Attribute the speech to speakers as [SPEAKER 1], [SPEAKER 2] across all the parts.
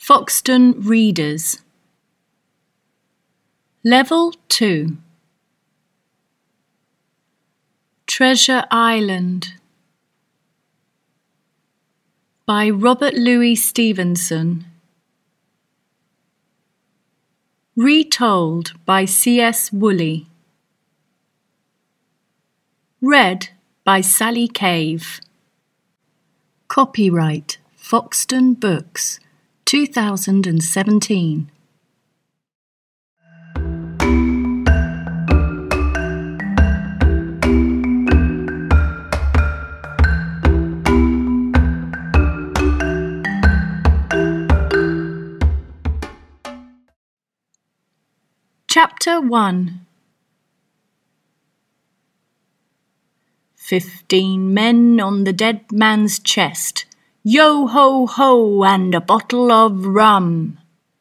[SPEAKER 1] Foxton Readers. Level 2. Treasure Island by Robert Louis Stevenson. Retold by C.S. Woolley. Read by Sally Cave. Copyright Foxton Books, 2017. Chapter 1. 15 men on the dead man's chest. Yo-ho-ho, and a bottle of rum.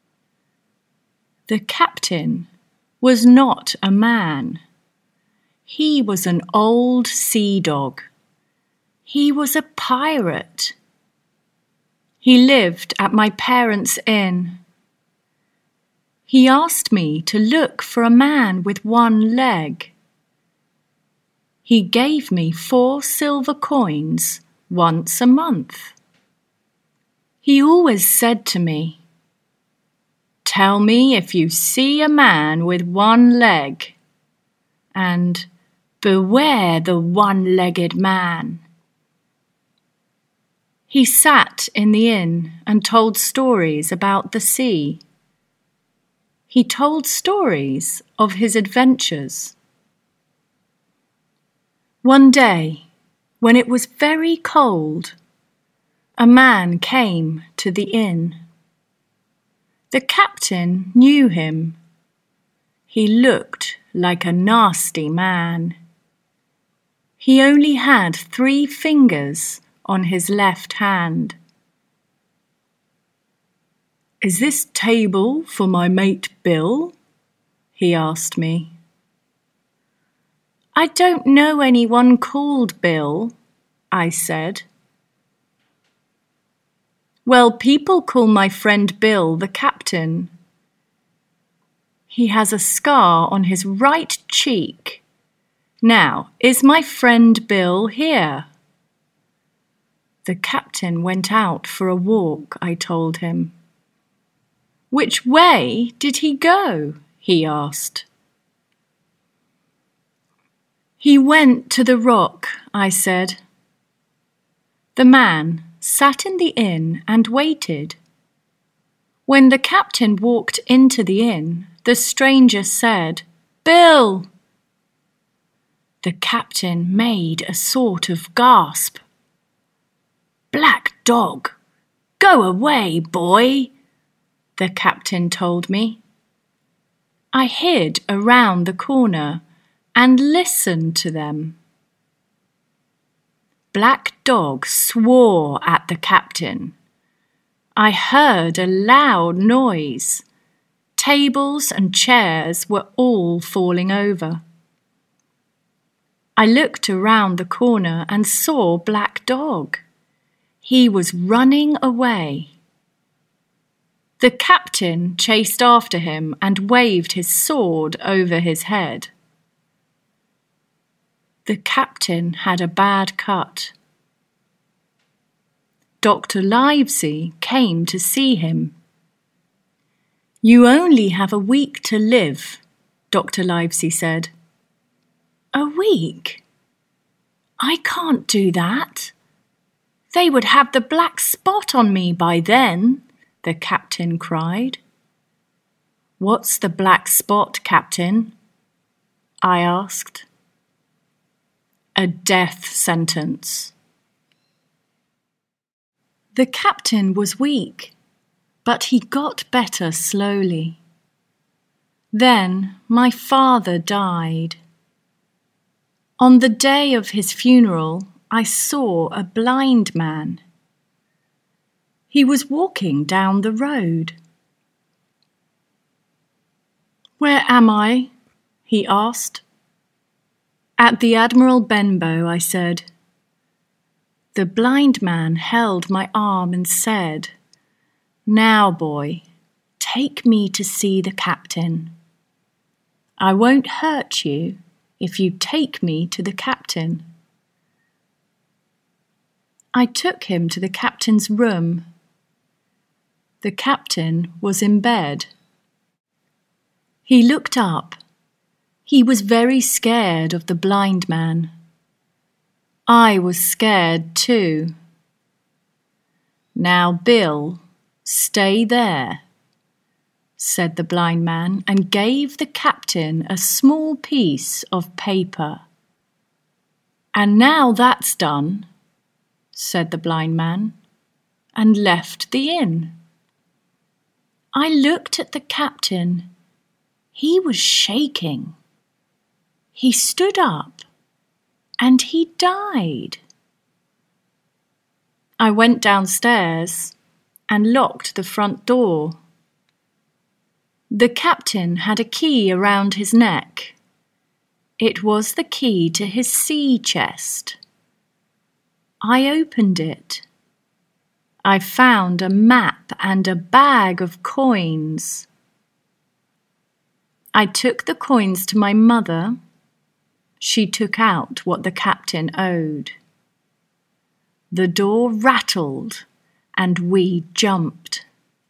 [SPEAKER 1] The captain was not a man. He was an old sea dog. He was a pirate. He lived at my parents' inn. He asked me to look for a man with one leg. He gave me 4 silver coins once a month. He always said to me, "Tell me if you see a man with one leg," and "Beware the one-legged man." He sat in the inn and told stories about the sea. He told stories of his adventures. One day, when it was very cold, a man came to the inn. The captain knew him. He looked like a nasty man. He only had 3 fingers on his left hand. "Is this table for my mate Bill?" he asked me. "I don't know anyone called Bill," I said. "Well, people call my friend Bill the captain. He has a scar on his right cheek. Now, is my friend Bill here?" The captain went out for a walk, I told him. "Which way did he go?" he asked. "He went to the rock," I said. The man sat in the inn and waited. When the captain walked into the inn, the stranger said, "Bill!" The captain made a sort of gasp. "Black dog! Go away, boy!" the captain told me. I hid around the corner and listened to them. Black Dog swore at the captain. I heard a loud noise. Tables and chairs were all falling over. I looked around the corner and saw Black Dog. He was running away. The captain chased after him and waved his sword over his head. The captain had a bad cut. Dr. Livesey came to see him. "You only have a week to live," Dr. Livesey said. "A week? I can't do that. They would have the black spot on me by then," the captain cried. "What's the black spot, Captain?" I asked. "A death sentence." The captain was weak, but he got better slowly. Then my father died. On the day of his funeral, I saw a blind man. He was walking down the road. "Where am I?" he asked. "At the Admiral Benbow," I said. The blind man held my arm and said, Now, boy, take me to see the captain. I won't hurt you if you take me to the captain. I took him to the captain's room. The captain was in bed. He looked up. He was very scared of the blind man. I was scared too. Now, Bill, stay there, said the blind man, and gave the captain a small piece of paper. And now that's done, said the blind man, and left the inn. I looked at the captain. He was shaking. He stood up, and he died. I went downstairs and locked the front door. The captain had a key around his neck. It was the key to his sea chest. I opened it. I found a map and a bag of coins. I took the coins to my mother. She took out what the captain owed. The door rattled and we jumped.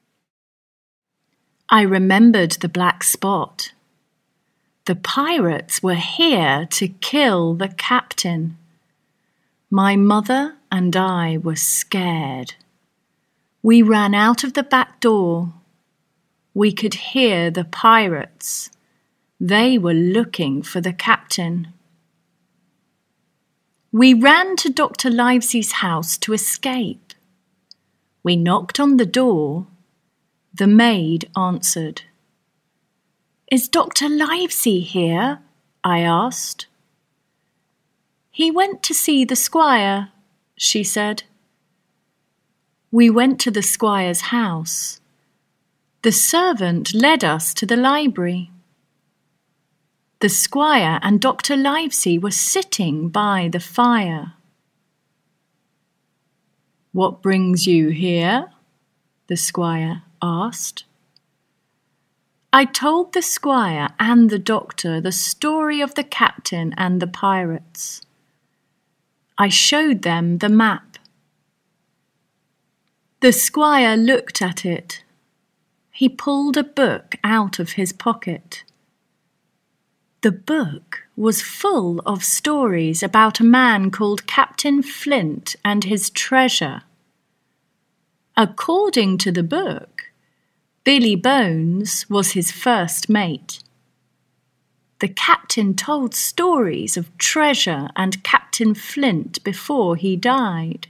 [SPEAKER 1] I remembered the black spot. The pirates were here to kill the captain. My mother and I were scared. We ran out of the back door. We could hear the pirates. They were looking for the captain. We ran to Dr. Livesey's house to escape. We knocked on the door. The maid answered. "Is Dr. Livesey here?" I asked. "He went to see the squire," she said. We went to the squire's house. The servant led us to the library. The squire and Dr. Livesey were sitting by the fire. "What brings you here?" the squire asked. I told the squire and the doctor the story of the captain and the pirates. I showed them the map. The squire looked at it. He pulled a book out of his pocket. The book was full of stories about a man called Captain Flint and his treasure. According to the book, Billy Bones was his first mate. The captain told stories of treasure and Captain Flint before he died.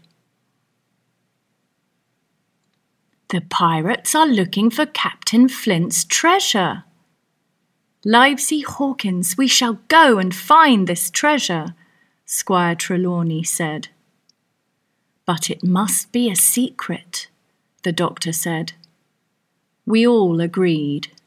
[SPEAKER 1] The pirates are looking for Captain Flint's treasure. "Livesey Hawkins, we shall go and find this treasure," Squire Trelawney said. "But it must be a secret," the doctor said. We all agreed.